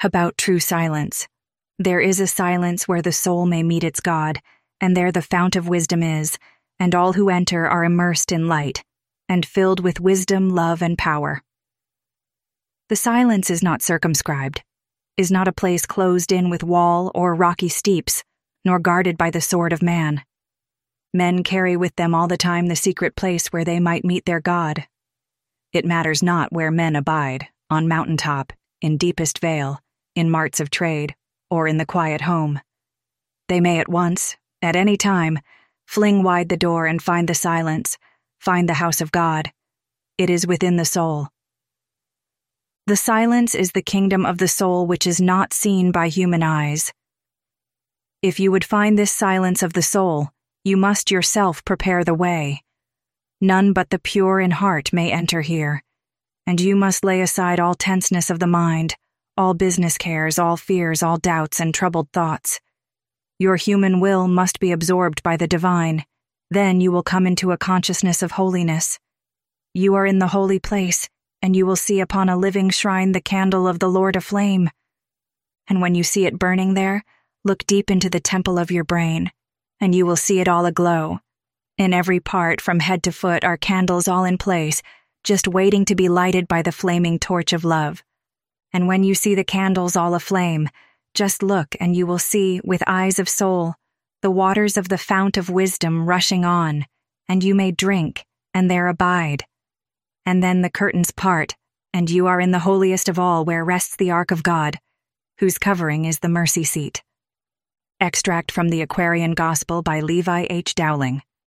About true silence. There is a silence where the soul may meet its God, and there the fount of wisdom is, and all who enter are immersed in light, and filled with wisdom, love, and power. The silence is not circumscribed, is not a place closed in with wall or rocky steeps, nor guarded by the sword of man. Men carry with them all the time the secret place where they might meet their God. It matters not where men abide, on mountain top, in deepest vale, in marts of trade, or in the quiet home. They may at once, at any time, fling wide the door and find the silence, find the house of God. It is within the soul. The silence is the kingdom of the soul which is not seen by human eyes. If you would find this silence of the soul, you must yourself prepare the way. None but the pure in heart may enter here, and you must lay aside all tenseness of the mind, all business cares, all fears, all doubts and troubled thoughts. Your human will must be absorbed by the divine. Then you will come into a consciousness of holiness. You are in the holy place, and you will see upon a living shrine the candle of the Lord aflame. And when you see it burning there, look deep into the temple of your brain, and you will see it all aglow. In every part, from head to foot, are candles all in place, just waiting to be lighted by the flaming torch of love. And when you see the candles all aflame, just look and you will see, with eyes of soul, the waters of the fount of wisdom rushing on, and you may drink, and there abide. And then the curtains part, and you are in the holiest of all where rests the ark of God, whose covering is the mercy seat. Extract from the Aquarian Gospel by Levi H. Dowling.